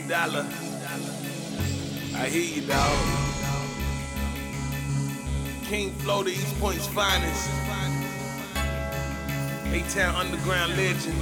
Dollar. I hear you, dog. King Flow, the East Point's finest. A-Town underground legend.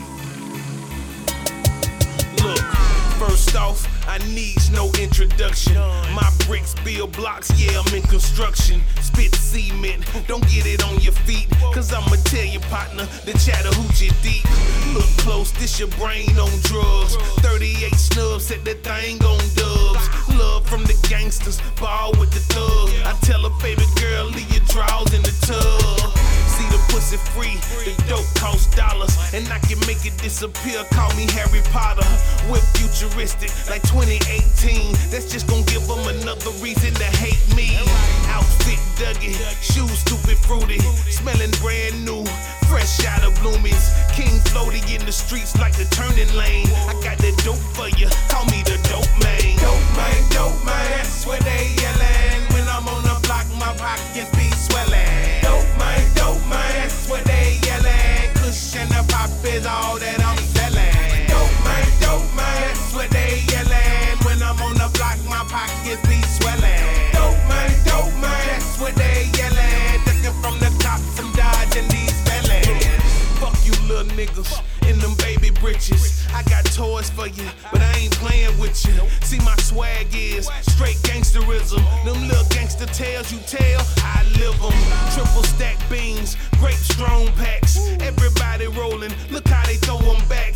Look, first off, I needs no introduction. My bricks build blocks, yeah, I'm in construction. Spit cement, don't get it on your feet, cause I'ma tell you, partner, the Chattahoochee deep. Look close, this your brain on drugs. 38 snubs, set that thing on dubs. Love from the gangsters, ball with the thug. I tell a baby girl, leave your drawers in the tub. See the pussy free, the dope costs dollars, and I can make it disappear, call me Harry Potter. We're futuristic, like 2018, that's just gonna give them another reason to hate me. Outfit Dougie, shoes stupid fruity, smelling brand new, fresh out of Bloomies. King floaty in the streets like the turning lane. I got that dope for you, call me the dope man. Dope man, that's what they yelling. When I'm on the block, my pockets be swelling. Dope man, that's what they yelling. Kush and the pop is all that I'm selling. Dope man, that's what they yelling. When I'm on the block, my pockets be swelling. Dope man, that's what they yelling. Looking from the cops, I'm dodging these felons. Fuck you little niggas in them baby britches. I got toys for you, but I ain't playing with you. See my swag is straight gangsterism. Them little gangster tales you tell, I live them. Triple stack beans, grape strong packs. Everybody rolling, look how they throw them back.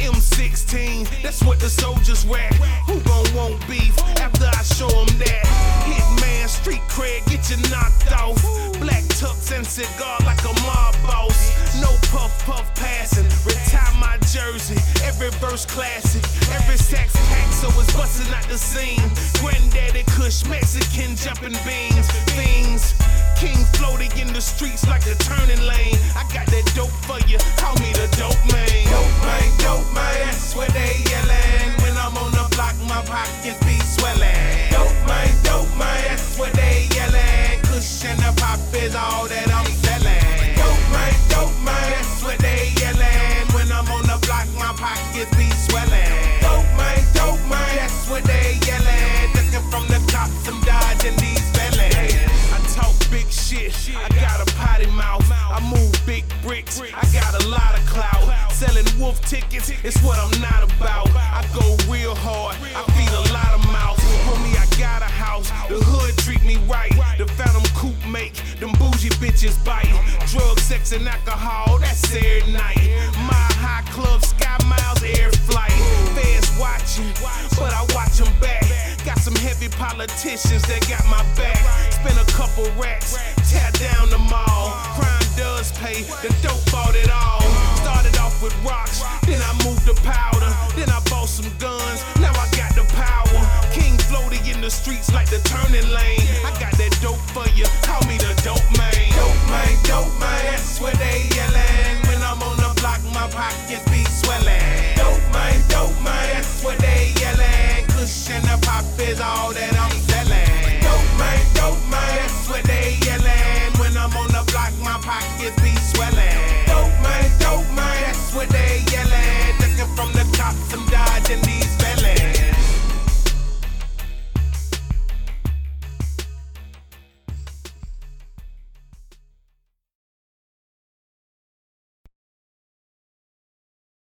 M16, that's what the soldiers rack. Who gon' want beef after I show them that? Hitman, street cred, get you knocked off. Black tux and cigar like a mob boss. No puff passing, retire my jersey. Every verse classic, every sax pack, so it's busting out the scene. Granddaddy Kush, Mexican jumping beans, things. King floating in the streets like a turning lane. I got that dope for you, call me the dope man. Dope man, that's what they yelling. When I'm on the block, my pockets be swelling. Dope man, that's what they yelling. Kush and the pop is all that I'm selling. Dope man, that's what they yelling. When I'm on the block, my pockets be swelling. Dope man, that's what they yelling. Looking from the cops, I'm dodging these felons. I talk big shit, I got a potty mouth. I move big bricks, I got a lot of clout. Selling wolf tickets, it's what I'm not about. I go real hard, I feed a lot of mouths. Homie, I got a house, the hood treat me right. The Phantom coupe make them bougie bitches bite. Drug, sex, and alcohol, that's every night. My high club, sky miles, air flight. Feds watching, but I watch them back. Got some heavy politicians that got my back. Spend a couple racks, tear down the mall. Crime does pay, the dope bought it all. Started off with rocks, then I moved to powder. Then I bought some guns, now I got the power. King floating in the streets like the turning lane. I got that dope for you.